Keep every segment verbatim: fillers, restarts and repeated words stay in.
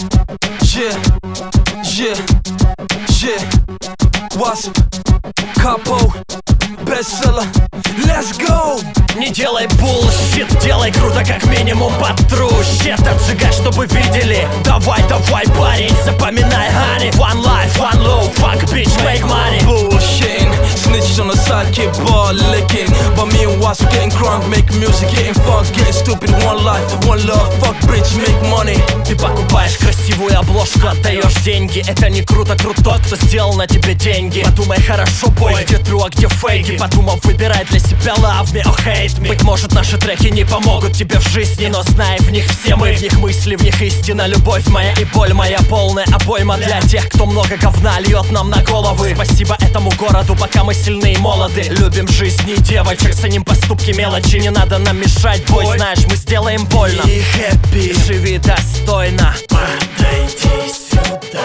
Yeah, yeah, yeah. Wasp, Capo, bestseller. Let's go! Не делай булшит, делай круто, как минимум потрущит. Отжигай, чтобы видели. Давай, давай, парень, запоминай, honey. One life, one love, fuck bitch, make money. Bullshitting, snitches on the side, keep ball licking. But me and Wasp getting crunk, make music, getting funk, getting stupid. One life, one love, fuck bitch, make money. Ты покупаешь красивую обложку, отдаешь деньги. Это не круто, круто, кто сделал на тебе деньги. Подумай хорошо, бой, где true, а где фейки. Подумав, выбирай для себя love me or hate me. Быть может, наши треки не помогут тебе в жизни, но знай, в них все мы, в них мысли, в них истина. Любовь моя и боль моя, полная обойма для тех, кто много говна льет нам на головы. Спасибо этому городу, пока мы сильны и молоды. Любим жизни девочек, ценим поступки, мелочи. Не надо нам мешать, бой, знаешь, мы сделаем больно. И хэппи, живи достойно. Подойди сюда,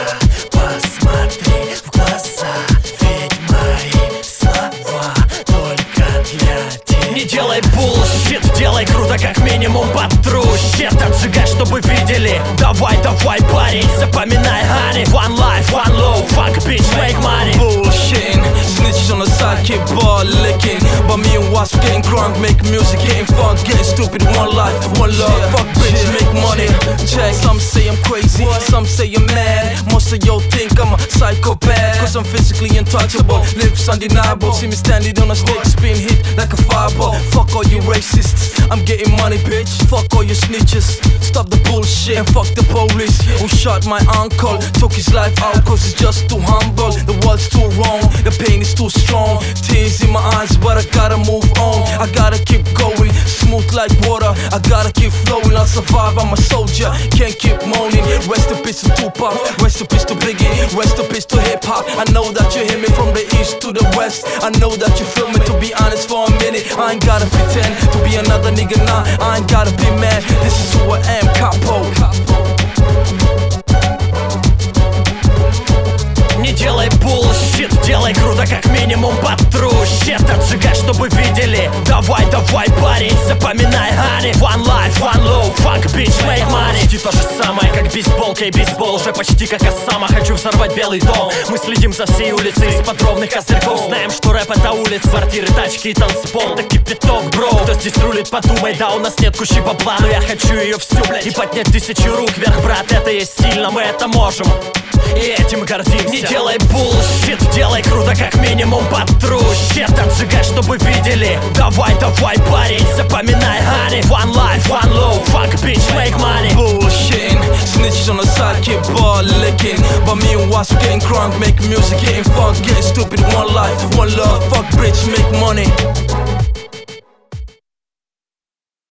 посмотри в глаза, ведь мои слова только для тебя. Не делай булшит, делай круто, как минимум потрущит. Отжигай, чтобы видели. Давай, давай, парень, запоминай, honey. One life, one love, fuck bitch, make money. bullshitting, snitches on the side, keep ball licking. But me and Wasp getting crunk, make music, getting funk, getting stupid. One life, one love, fuck bitch, make money. Check, some say I'm crazy, some say I'm mad. Most of y'all think I'm a psychopath, cause I'm physically untouchable, lyrics undeniable. See me standing on a stage, spin hit like a fireball. Fuck all you racists, I'm getting money, bitch. Fuck all you snitches, stop the bullshit and fuck the police who shot my uncle, took his life out cause he's just too humble. The world's too wrong, the pain is too strong. Tears in my eyes, but I gotta move on. I gotta keep going, smooth like water. I gotta keep flowing, I'll survive, I'm a soldier. Can't keep moaning. Rest in peace to Tupac, rest in peace to Biggie, rest in peace to hip hop. I know that you hear me from the east to the west. I know that you feel me, to be honest for a minute. I ain't gotta pretend to be another nigga, nah. I ain't gotta be mad, this is who I am, Capo. Не делай булшит, делай круто, как минимум потрущит. Отжигай, чтобы видели. Давай, давай, парень, запоминай, honey. One life, one love, fuck bitch, make money. Почти то же самое, как бейсболка и бейсбол. Уже почти как Осама, хочу взорвать Белый дом. Мы следим за всей улицей из подробных козырьков. Знаем, что рэп это улиц, квартиры, тачки и танцпол. Да кипяток, бро, кто здесь рулит, подумай. Да, у нас нет кучи бабла, но я хочу ее всю, блядь. И поднять тысячу рук вверх, брат, это есть сильно, мы это можем. И этим гордимся. Не делай булшит, делай круто, как минимум потрущит. Отжигай, чтобы видели. Давай, давай, парень, запоминай, honey. One life, one love, fuck bitch, make money. Bullshitting, snitches on the side, keep ball licking. But me and Wasp getting crunk, make music, getting funk, getting stupid. One life, one love, fuck bitch, make money.